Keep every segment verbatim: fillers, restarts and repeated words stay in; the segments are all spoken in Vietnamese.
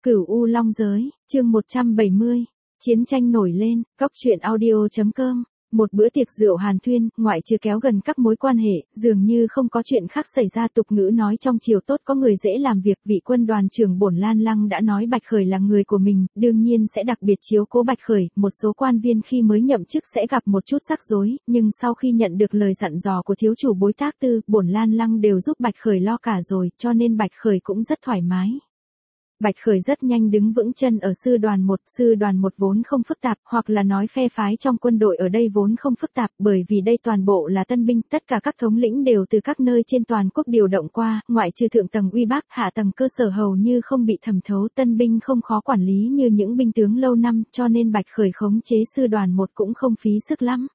Cửu U Long Giới, chương một trăm bảy mươi, chiến tranh nổi lên, góc truyện audio.com. Một bữa tiệc rượu hàn thuyên, ngoại trừ kéo gần các mối quan hệ, dường như không có chuyện khác xảy ra. Tục ngữ nói trong triều tốt có người dễ làm việc. Vị quân đoàn trưởng Bổn Lan Lăng đã nói Bạch Khởi là người của mình, đương nhiên sẽ đặc biệt chiếu cố Bạch Khởi. Một số quan viên khi mới nhậm chức sẽ gặp một chút rắc rối, nhưng sau khi nhận được lời dặn dò của thiếu chủ Bối Tác Tư, Bổn Lan Lăng đều giúp Bạch Khởi lo cả rồi, cho nên Bạch Khởi cũng rất thoải mái. Bạch Khởi rất nhanh đứng vững chân ở sư đoàn một, sư đoàn một vốn không phức tạp, hoặc là nói phe phái trong quân đội ở đây vốn không phức tạp, bởi vì đây toàn bộ là tân binh, tất cả các thống lĩnh đều từ các nơi trên toàn quốc điều động qua, ngoại trừ thượng tầng uy bác, hạ tầng cơ sở hầu như không bị thẩm thấu, tân binh không khó quản lý như những binh tướng lâu năm, cho nên Bạch Khởi khống chế sư đoàn một cũng không phí sức lắm.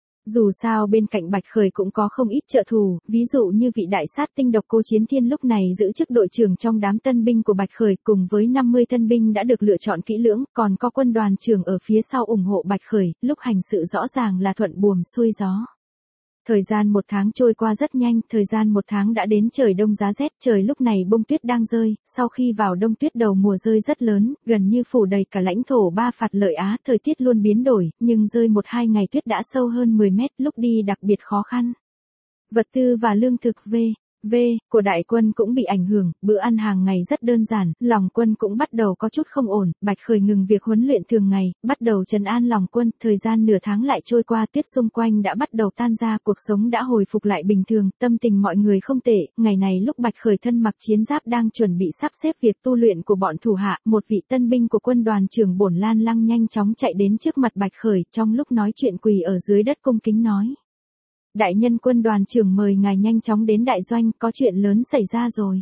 Dù sao bên cạnh Bạch Khởi cũng có không ít trợ thủ, ví dụ như vị đại sát tinh Độc Cô Chiến Thiên lúc này giữ chức đội trưởng trong đám tân binh của Bạch Khởi, cùng với năm mươi tân binh đã được lựa chọn kỹ lưỡng, còn có quân đoàn trưởng ở phía sau ủng hộ Bạch Khởi, lúc hành sự rõ ràng là thuận buồm xuôi gió. Thời gian một tháng trôi qua rất nhanh, thời gian một tháng đã đến trời đông giá rét, trời lúc này bông tuyết đang rơi, sau khi vào đông tuyết đầu mùa rơi rất lớn, gần như phủ đầy cả lãnh thổ Ba Phạt Lợi Á, thời tiết luôn biến đổi, nhưng rơi một hai ngày tuyết đã sâu hơn mười mét, lúc đi đặc biệt khó khăn. Vật tư và lương thực V. V. của đại quân cũng bị ảnh hưởng, bữa ăn hàng ngày rất đơn giản, lòng quân cũng bắt đầu có chút không ổn, Bạch Khởi ngừng việc huấn luyện thường ngày, bắt đầu trấn an lòng quân, thời gian nửa tháng lại trôi qua, tuyết xung quanh đã bắt đầu tan ra, cuộc sống đã hồi phục lại bình thường, tâm tình mọi người không tệ, ngày này lúc Bạch Khởi thân mặc chiến giáp đang chuẩn bị sắp xếp việc tu luyện của bọn thủ hạ, một vị tân binh của quân đoàn trưởng Bổn Lan Lăng nhanh chóng chạy đến trước mặt Bạch Khởi, trong lúc nói chuyện quỳ ở dưới đất cung kính nói. Đại nhân quân đoàn trưởng mời ngài nhanh chóng đến đại doanh, có chuyện lớn xảy ra rồi.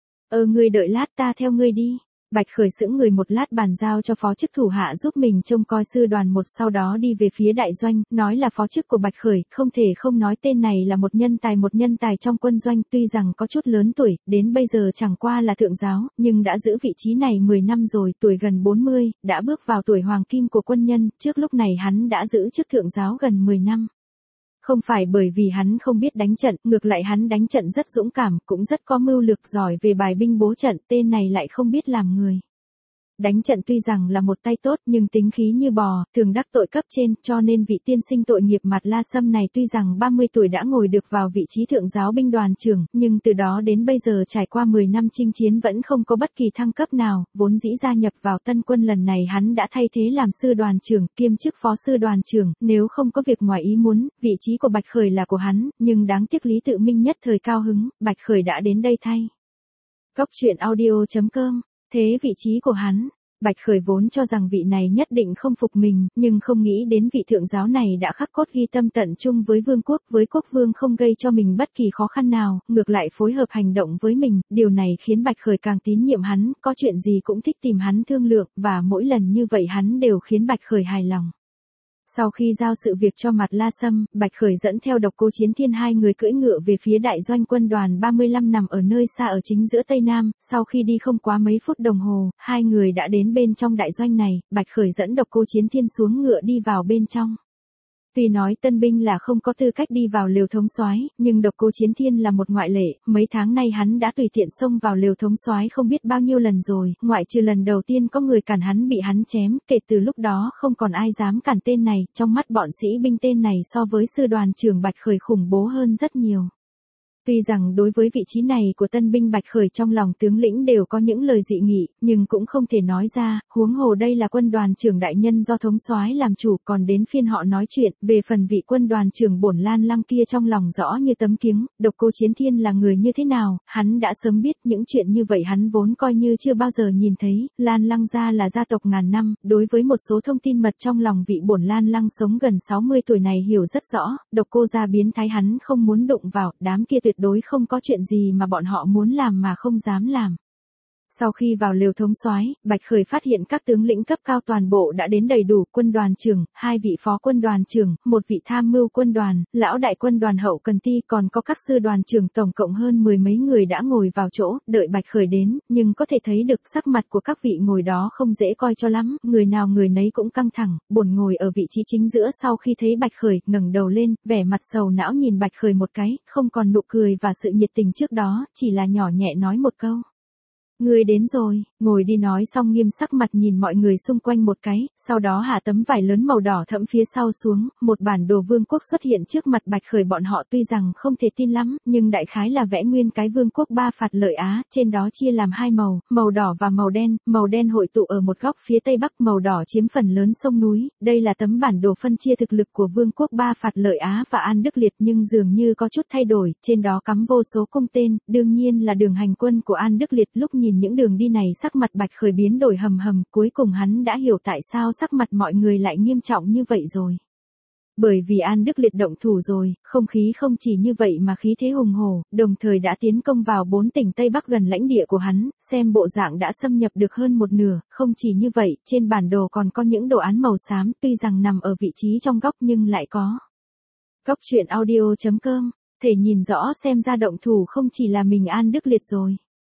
Ờ ngươi đợi lát ta theo ngươi đi. Bạch Khởi sững người một lát bàn giao cho phó chức thủ hạ giúp mình trông coi sư đoàn một, sau đó đi về phía đại doanh, nói là phó chức của Bạch Khởi, không thể không nói tên này là một nhân tài một nhân tài trong quân doanh, tuy rằng có chút lớn tuổi, đến bây giờ chẳng qua là thượng giáo, nhưng đã giữ vị trí này mười năm rồi, tuổi gần bốn mươi, đã bước vào tuổi hoàng kim của quân nhân, trước lúc này hắn đã giữ chức thượng giáo gần mười năm. Không phải bởi vì hắn không biết đánh trận, ngược lại hắn đánh trận rất dũng cảm, cũng rất có mưu lược, giỏi về bài binh bố trận, tên này lại không biết làm người. Đánh trận tuy rằng là một tay tốt nhưng tính khí như bò, thường đắc tội cấp trên, cho nên vị tiên sinh tội nghiệp Mạt La Sâm này tuy rằng ba mươi tuổi đã ngồi được vào vị trí thượng giáo binh đoàn trưởng, nhưng từ đó đến bây giờ trải qua mười năm chinh chiến vẫn không có bất kỳ thăng cấp nào, vốn dĩ gia nhập vào tân quân lần này hắn đã thay thế làm sư đoàn trưởng, kiêm chức phó sư đoàn trưởng, nếu không có việc ngoài ý muốn, vị trí của Bạch Khởi là của hắn, nhưng đáng tiếc Lý Tự Minh nhất thời cao hứng, Bạch Khởi đã đến đây thay. Góc truyện audio.com. Thế vị trí của hắn, Bạch Khởi vốn cho rằng vị này nhất định không phục mình, nhưng không nghĩ đến vị thượng giáo này đã khắc cốt ghi tâm tận chung với vương quốc, với quốc vương không gây cho mình bất kỳ khó khăn nào, ngược lại phối hợp hành động với mình, điều này khiến Bạch Khởi càng tín nhiệm hắn, có chuyện gì cũng thích tìm hắn thương lượng, và mỗi lần như vậy hắn đều khiến Bạch Khởi hài lòng. Sau khi giao sự việc cho Mạt La Sâm, Bạch Khởi dẫn theo Độc Cô Chiến Thiên hai người cưỡi ngựa về phía đại doanh quân đoàn ba mươi lăm nằm ở nơi xa ở chính giữa Tây Nam, sau khi đi không quá mấy phút đồng hồ, hai người đã đến bên trong đại doanh này, Bạch Khởi dẫn Độc Cô Chiến Thiên xuống ngựa đi vào bên trong. Tuy nói tân binh là không có tư cách đi vào lều thống soái, nhưng Độc Cô Chiến Thiên là một ngoại lệ, mấy tháng nay hắn đã tùy tiện xông vào lều thống soái không biết bao nhiêu lần rồi, ngoại trừ lần đầu tiên có người cản hắn bị hắn chém, kể từ lúc đó không còn ai dám cản tên này, trong mắt bọn sĩ binh tên này so với sư đoàn trưởng Bạch Khởi khủng bố hơn rất nhiều. Tuy rằng đối với vị trí này của tân binh Bạch Khởi trong lòng tướng lĩnh đều có những lời dị nghị, nhưng cũng không thể nói ra, huống hồ đây là quân đoàn trưởng đại nhân do thống soái làm chủ, còn đến phiên họ nói chuyện, về phần vị quân đoàn trưởng Bổn Lan Lăng kia trong lòng rõ như tấm kiếng, Độc Cô Chiến Thiên là người như thế nào, hắn đã sớm biết, những chuyện như vậy hắn vốn coi như chưa bao giờ nhìn thấy, Lan Lăng gia là gia tộc ngàn năm, đối với một số thông tin mật trong lòng vị Bổn Lan Lăng sống gần sáu mươi tuổi này hiểu rất rõ, Độc Cô gia biến thái hắn không muốn đụng vào, đám kia tuyệt đối không có chuyện gì mà bọn họ muốn làm mà không dám làm. Sau khi vào lều thống soái, Bạch Khởi phát hiện các tướng lĩnh cấp cao toàn bộ đã đến đầy đủ, quân đoàn trưởng, hai vị phó quân đoàn trưởng, một vị tham mưu quân đoàn, lão đại quân đoàn hậu cần ti, còn có các sư đoàn trưởng, tổng cộng hơn mười mấy người đã ngồi vào chỗ, đợi Bạch Khởi đến, nhưng có thể thấy được sắc mặt của các vị ngồi đó không dễ coi cho lắm, người nào người nấy cũng căng thẳng, Bổn ngồi ở vị trí chính giữa sau khi thấy Bạch Khởi, ngẩng đầu lên, vẻ mặt sầu não nhìn Bạch Khởi một cái, không còn nụ cười và sự nhiệt tình trước đó, chỉ là nhỏ nhẹ nói một câu. Ngươi đến rồi, ngồi đi nói xong nghiêm sắc mặt nhìn mọi người xung quanh một cái, sau đó hạ tấm vải lớn màu đỏ thẫm phía sau xuống, một bản đồ vương quốc xuất hiện trước mặt Bạch Khởi bọn họ tuy rằng không thể tin lắm, nhưng đại khái là vẽ nguyên cái vương quốc ba phạt lợi Á, trên đó chia làm hai màu, màu đỏ và màu đen, màu đen hội tụ ở một góc phía tây bắc, màu đỏ chiếm phần lớn sông núi, đây là tấm bản đồ phân chia thực lực của vương quốc ba phạt lợi Á và An Đức Liệt nhưng dường như có chút thay đổi, trên đó cắm vô số cung tên, đương nhiên là đường hành quân của An Đức Liệt. Lúc nhìn những đường đi này sắc mặt Bạch Khởi biến đổi hầm hầm, cuối cùng hắn đã hiểu tại sao sắc mặt mọi người lại nghiêm trọng như vậy rồi. Bởi vì An Đức Liệt động thủ rồi, không khí không chỉ như vậy mà khí thế hùng hổ, đồng thời đã tiến công vào bốn tỉnh Tây Bắc gần lãnh địa của hắn, xem bộ dạng đã xâm nhập được hơn một nửa, không chỉ như vậy, trên bản đồ còn có những đồ án màu xám, tuy rằng nằm ở vị trí trong góc nhưng lại có. Góc truyện audio chấm com, thể nhìn rõ xem ra động thủ không chỉ là mình An Đức Liệt rồi.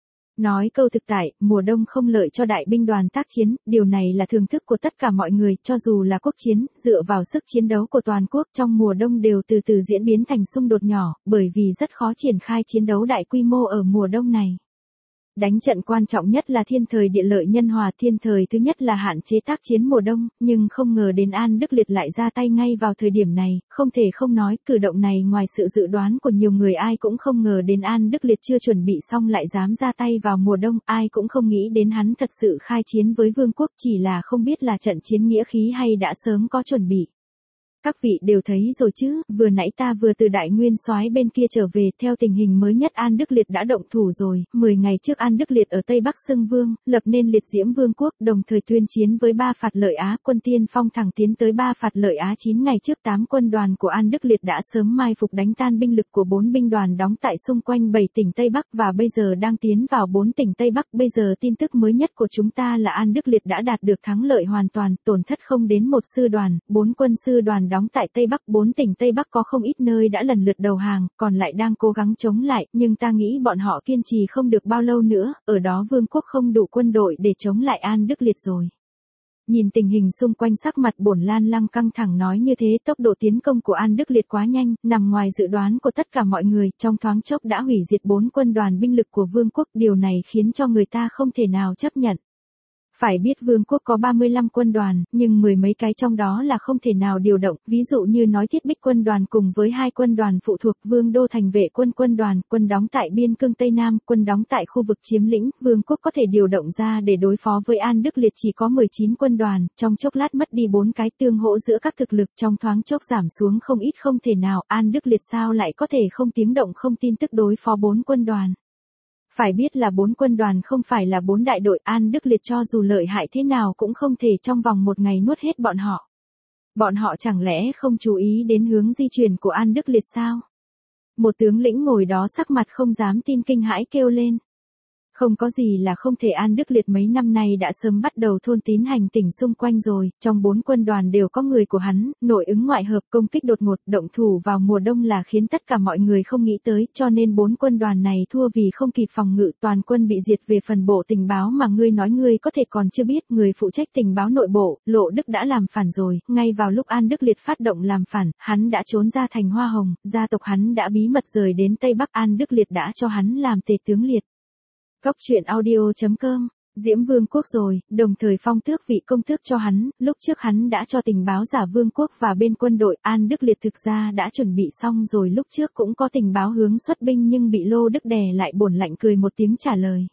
Nói câu thực tại, mùa đông không lợi cho đại binh đoàn tác chiến, điều này là thường thức của tất cả mọi người, cho dù là quốc chiến, dựa vào sức chiến đấu của toàn quốc trong mùa đông đều từ từ diễn biến thành xung đột nhỏ, bởi vì rất khó triển khai chiến đấu đại quy mô ở mùa đông này. Đánh trận quan trọng nhất là thiên thời địa lợi nhân hòa, thiên thời thứ nhất là hạn chế tác chiến mùa đông, nhưng không ngờ đến An Đức Liệt lại ra tay ngay vào thời điểm này, không thể không nói, cử động này ngoài sự dự đoán của nhiều người ai cũng không ngờ đến An Đức Liệt chưa chuẩn bị xong lại dám ra tay vào mùa đông, ai cũng không nghĩ đến hắn thật sự khai chiến với vương quốc, chỉ là không biết là trận chiến nghĩa khí hay đã sớm có chuẩn bị. Các vị đều thấy rồi chứ, vừa nãy ta vừa từ Đại Nguyên Soái bên kia trở về, theo tình hình mới nhất An Đức Liệt đã động thủ rồi, mười ngày trước An Đức Liệt ở Tây Bắc xưng vương, lập nên Liệt Diễm Vương quốc, đồng thời tuyên chiến với ba phạt lợi Á, quân tiên phong thẳng tiến tới ba phạt lợi Á chín ngày trước tám quân đoàn của An Đức Liệt đã sớm mai phục đánh tan binh lực của bốn binh đoàn đóng tại xung quanh bảy tỉnh Tây Bắc và bây giờ đang tiến vào bốn tỉnh Tây Bắc, bây giờ tin tức mới nhất của chúng ta là An Đức Liệt đã đạt được thắng lợi hoàn toàn, tổn thất không đến một sư đoàn, bốn quân sư đoàn đóng tại Tây Bắc, bốn tỉnh Tây Bắc có không ít nơi đã lần lượt đầu hàng, còn lại đang cố gắng chống lại, nhưng ta nghĩ bọn họ kiên trì không được bao lâu nữa, ở đó vương quốc không đủ quân đội để chống lại An Đức Liệt rồi. Nhìn tình hình xung quanh sắc mặt Bổn Lan Lăng căng thẳng nói như thế, tốc độ tiến công của An Đức Liệt quá nhanh, nằm ngoài dự đoán của tất cả mọi người, trong thoáng chốc đã hủy diệt bốn quân đoàn binh lực của vương quốc, điều này khiến cho người ta không thể nào chấp nhận. Phải biết vương quốc có ba mươi lăm quân đoàn, nhưng mười mấy cái trong đó là không thể nào điều động, ví dụ như nói Thiết Bích quân đoàn cùng với hai quân đoàn phụ thuộc Vương Đô Thành vệ quân quân đoàn, quân đóng tại biên cương Tây Nam, quân đóng tại khu vực chiếm lĩnh, vương quốc có thể điều động ra để đối phó với An Đức Liệt chỉ có mười chín quân đoàn, trong chốc lát mất đi bốn cái, tương hỗ giữa các thực lực trong thoáng chốc giảm xuống không ít, không thể nào, An Đức Liệt sao lại có thể không tiếng động không tin tức đối phó bốn quân đoàn. Phải biết là bốn quân đoàn không phải là bốn đại đội, An Đức Liệt cho dù lợi hại thế nào cũng không thể trong vòng một ngày nuốt hết bọn họ. Bọn họ chẳng lẽ không chú ý đến hướng di chuyển của An Đức Liệt sao? Một tướng lĩnh ngồi đó sắc mặt không dám tin kinh hãi kêu lên. Không có gì là không thể, An Đức Liệt mấy năm nay đã sớm bắt đầu thôn tín hành tỉnh xung quanh rồi, trong bốn quân đoàn đều có người của hắn, nội ứng ngoại hợp, công kích đột ngột, động thủ vào mùa đông là khiến tất cả mọi người không nghĩ tới, cho nên bốn quân đoàn này thua vì không kịp phòng ngự, toàn quân bị diệt. Về phần bộ tình báo mà ngươi nói ngươi có thể còn chưa biết, người phụ trách tình báo nội bộ, Lộ Đức đã làm phản rồi, ngay vào lúc An Đức Liệt phát động làm phản, hắn đã trốn ra thành Hoa Hồng, gia tộc hắn đã bí mật rời đến Tây Bắc, An Đức Liệt đã cho hắn làm tể tướng liệt. Góc truyện audio chấm com, Diễm Vương quốc rồi, đồng thời phong tước vị công tước cho hắn, lúc trước hắn đã cho tình báo giả vương quốc và bên quân đội, An Đức Liệt thực ra đã chuẩn bị xong rồi, lúc trước cũng có tình báo hướng xuất binh nhưng bị Lô Đức đè lại. Bổn lạnh cười một tiếng trả lời.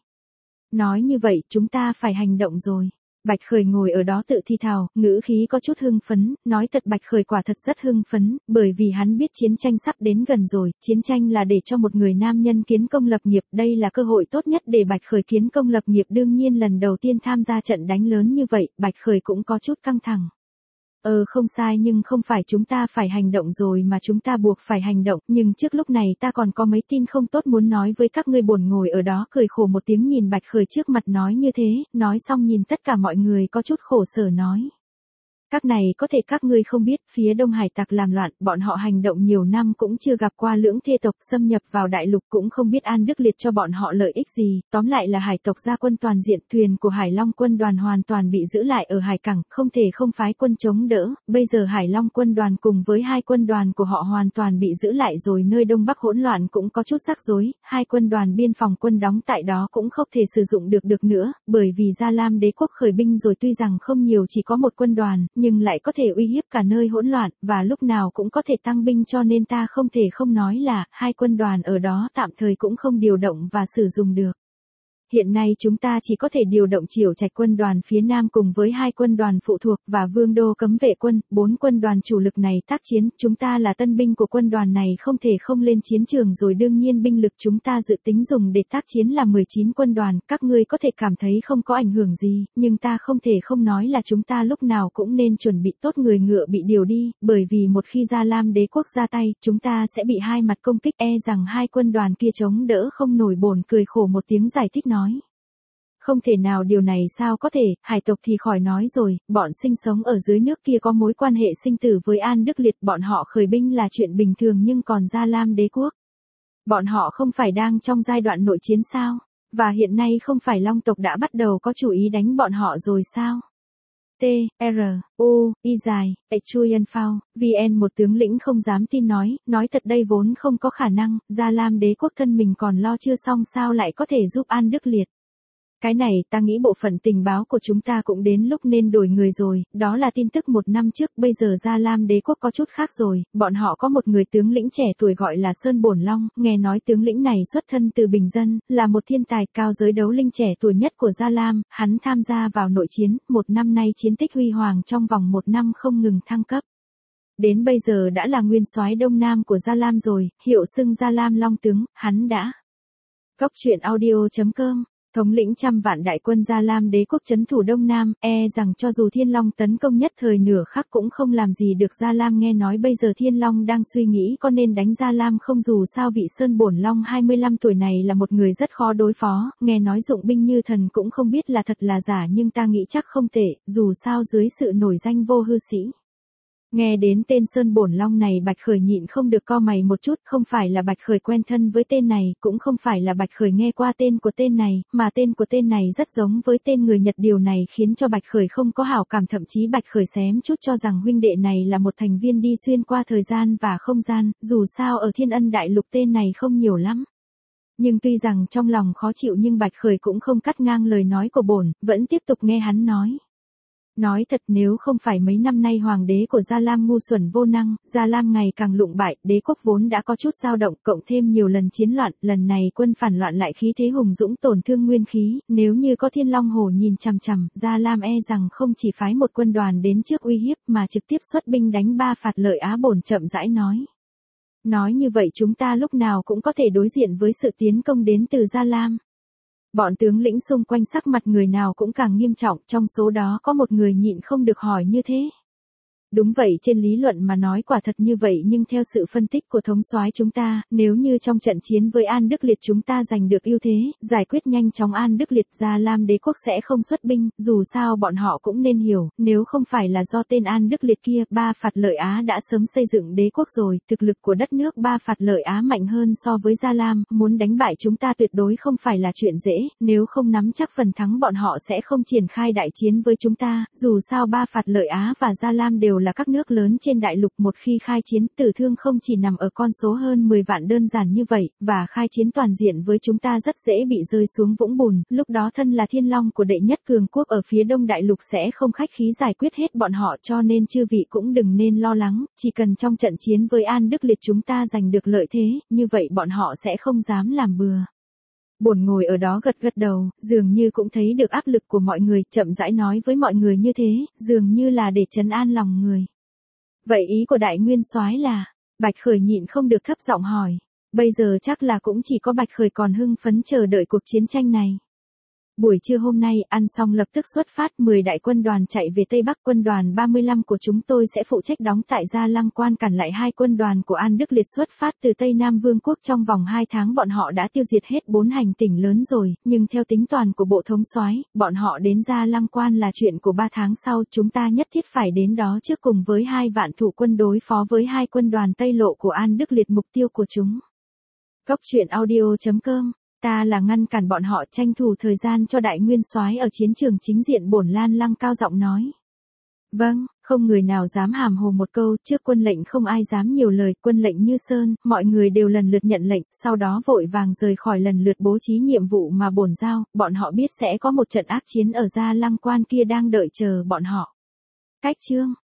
Nói như vậy, chúng ta phải hành động rồi. Bạch Khởi ngồi ở đó tự thi thào, ngữ khí có chút hưng phấn, nói thật Bạch Khởi quả thật rất hưng phấn, bởi vì hắn biết chiến tranh sắp đến gần rồi, chiến tranh là để cho một người nam nhân kiến công lập nghiệp, đây là cơ hội tốt nhất để Bạch Khởi kiến công lập nghiệp, đương nhiên lần đầu tiên tham gia trận đánh lớn như vậy, Bạch Khởi cũng có chút căng thẳng. Ờ không sai, nhưng không phải chúng ta phải hành động rồi mà chúng ta buộc phải hành động, nhưng trước lúc này ta còn có mấy tin không tốt muốn nói với các ngươi. Bổn ngồi ở đó cười khổ một tiếng nhìn Bạch Khởi trước mặt nói như thế, nói xong nhìn tất cả mọi người có chút khổ sở nói. Các này có thể các ngươi không biết, phía Đông Hải tặc làm loạn, bọn họ hành động nhiều năm cũng chưa gặp qua lưỡng thê tộc, xâm nhập vào đại lục cũng không biết An Đức Liệt cho bọn họ lợi ích gì, tóm lại là hải tộc ra quân toàn diện, thuyền của Hải Long quân đoàn hoàn toàn bị giữ lại ở hải cảng, không thể không phái quân chống đỡ, bây giờ Hải Long quân đoàn cùng với hai quân đoàn của họ hoàn toàn bị giữ lại rồi, nơi Đông Bắc hỗn loạn cũng có chút rắc rối, hai quân đoàn biên phòng quân đóng tại đó cũng không thể sử dụng được được nữa, bởi vì Gia Lam đế quốc khởi binh rồi, tuy rằng không nhiều, chỉ có một quân đoàn, nhưng lại có thể uy hiếp cả nơi hỗn loạn, và lúc nào cũng có thể tăng binh, cho nên ta không thể không nói là, hai quân đoàn ở đó tạm thời cũng không điều động và sử dụng được. Hiện nay chúng ta chỉ có thể điều động Triều Trạch quân đoàn phía Nam cùng với hai quân đoàn phụ thuộc và Vương Đô cấm vệ quân, bốn quân đoàn chủ lực này tác chiến, chúng ta là tân binh của quân đoàn này không thể không lên chiến trường rồi, đương nhiên binh lực chúng ta dự tính dùng để tác chiến là mười chín quân đoàn, các ngươi có thể cảm thấy không có ảnh hưởng gì, nhưng ta không thể không nói là chúng ta lúc nào cũng nên chuẩn bị tốt người ngựa bị điều đi, bởi vì một khi Gia Lam đế quốc ra tay, chúng ta sẽ bị hai mặt công kích, e rằng hai quân đoàn kia chống đỡ không nổi. Bổn cười khổ một tiếng giải thích nói. Không thể nào, điều này sao có thể, hải tộc thì khỏi nói rồi, bọn sinh sống ở dưới nước kia có mối quan hệ sinh tử với An Đức Liệt, bọn họ khởi binh là chuyện bình thường, nhưng còn Gia Lam đế quốc, bọn họ không phải đang trong giai đoạn nội chiến sao, và hiện nay không phải Long tộc đã bắt đầu có chủ ý đánh bọn họ rồi sao? T, R, U, Y dài, H Chuyen Phao, V N một tướng lĩnh không dám tin nói, nói thật đây vốn không có khả năng, Gia Lam đế quốc thân mình còn lo chưa xong sao lại có thể giúp An Đức Liệt. Cái này ta nghĩ bộ phận tình báo của chúng ta cũng đến lúc nên đổi người rồi, đó là tin tức một năm trước, bây giờ Gia Lam đế quốc có chút khác rồi, bọn họ có một người tướng lĩnh trẻ tuổi gọi là Sơn Bổn Long, nghe nói tướng lĩnh này xuất thân từ bình dân, là một thiên tài cao giới đấu linh trẻ tuổi nhất của Gia Lam, hắn tham gia vào nội chiến, một năm nay chiến tích huy hoàng, trong vòng một năm không ngừng thăng cấp. Đến bây giờ đã là nguyên soái Đông Nam của Gia Lam rồi, hiệu xưng Gia Lam Long tướng, hắn đã. Góc truyện audio chấm com Thống lĩnh trăm vạn đại quân Gia Lam đế quốc trấn thủ Đông Nam, e rằng cho dù Thiên Long tấn công nhất thời nửa khắc cũng không làm gì được Gia Lam. Nghe nói bây giờ Thiên Long đang suy nghĩ có nên đánh Gia Lam không, dù sao vị Sơn Bổn Long hai mươi lăm tuổi này là một người rất khó đối phó, nghe nói dụng binh như thần, cũng không biết là thật là giả, nhưng ta nghĩ chắc không tệ, dù sao dưới sự nổi danh vô hư sĩ. Nghe đến tên Sơn Bổn Long này, Bạch Khởi nhịn không được co mày một chút, không phải là Bạch Khởi quen thân với tên này, cũng không phải là Bạch Khởi nghe qua tên của tên này, mà tên của tên này rất giống với tên người Nhật, điều này khiến cho Bạch Khởi không có hảo cảm, thậm chí Bạch Khởi xém chút cho rằng huynh đệ này là một thành viên đi xuyên qua thời gian và không gian, dù sao ở Thiên Ân Đại Lục tên này không nhiều lắm. Nhưng tuy rằng trong lòng khó chịu nhưng Bạch Khởi cũng không cắt ngang lời nói của bổn, vẫn tiếp tục nghe hắn nói. Nói thật, nếu không phải mấy năm nay hoàng đế của Gia Lam ngu xuẩn vô năng, Gia Lam ngày càng lụng bại, đế quốc vốn đã có chút dao động, cộng thêm nhiều lần chiến loạn, lần này quân phản loạn lại khí thế hùng dũng, tổn thương nguyên khí, nếu như có Thiên Long Hổ nhìn chằm chằm, Gia Lam e rằng không chỉ phái một quân đoàn đến trước uy hiếp mà trực tiếp xuất binh đánh Ba Phạt Lợi Á. Bổn chậm rãi nói. Nói như vậy chúng ta lúc nào cũng có thể đối diện với sự tiến công đến từ Gia Lam. Bọn tướng lĩnh xung quanh sắc mặt người nào cũng càng nghiêm trọng, trong số đó có một người nhịn không được hỏi như thế. Đúng vậy, trên lý luận mà nói quả thật như vậy, nhưng theo sự phân tích của thống soái chúng ta, nếu như trong trận chiến với An Đức Liệt chúng ta giành được ưu thế, giải quyết nhanh chóng An Đức Liệt, Gia Lam đế quốc sẽ không xuất binh, dù sao bọn họ cũng nên hiểu, nếu không phải là do tên An Đức Liệt kia, Ba Phạt Lợi Á đã sớm xây dựng đế quốc rồi, thực lực của đất nước Ba Phạt Lợi Á mạnh hơn so với Gia Lam, muốn đánh bại chúng ta tuyệt đối không phải là chuyện dễ, nếu không nắm chắc phần thắng bọn họ sẽ không triển khai đại chiến với chúng ta, dù sao Ba Phạt Lợi Á và Gia Lam đều là các nước lớn trên đại lục, một khi khai chiến, tử thương không chỉ nằm ở con số hơn mười vạn đơn giản như vậy, và khai chiến toàn diện với chúng ta rất dễ bị rơi xuống vũng bùn, lúc đó thân là Thiên Long của đệ nhất cường quốc ở phía đông đại lục sẽ không khách khí giải quyết hết bọn họ, cho nên chư vị cũng đừng nên lo lắng, chỉ cần trong trận chiến với An Đức Liệt chúng ta giành được lợi thế, như vậy bọn họ sẽ không dám làm bừa. Bổn ngồi ở đó gật gật đầu, dường như cũng thấy được áp lực của mọi người, chậm rãi nói với mọi người như thế, dường như là để trấn an lòng người. Vậy ý của đại nguyên soái là, Bạch Khởi nhịn không được thấp giọng hỏi, bây giờ chắc là cũng chỉ có Bạch Khởi còn hưng phấn chờ đợi cuộc chiến tranh này. Buổi trưa hôm nay, ăn xong lập tức xuất phát, mười đại quân đoàn chạy về Tây Bắc. Quân đoàn ba mươi lăm của chúng tôi sẽ phụ trách đóng tại Gia Lăng Quan, cản lại hai quân đoàn của An Đức Liệt xuất phát từ Tây Nam Vương quốc. Trong vòng hai tháng bọn họ đã tiêu diệt hết bốn hành tỉnh lớn rồi, nhưng theo tính toán của bộ thống soái, bọn họ đến Gia Lăng Quan là chuyện của ba tháng sau. Chúng ta nhất thiết phải đến đó trước cùng với hai vạn thủ quân đối phó với hai quân đoàn Tây Lộ của An Đức Liệt. Mục tiêu của chúng. Cốc truyện audio chấm com. Ta là ngăn cản bọn họ, tranh thủ thời gian cho đại nguyên soái ở chiến trường chính diện. Bổn Lan Lăng cao giọng nói. Vâng, không người nào dám hàm hồ một câu, trước quân lệnh không ai dám nhiều lời. Quân lệnh như sơn, mọi người đều lần lượt nhận lệnh, sau đó vội vàng rời khỏi, lần lượt bố trí nhiệm vụ mà bổn giao. Bọn họ biết sẽ có một trận ác chiến ở Gia Lăng Quan kia đang đợi chờ bọn họ. Cách chương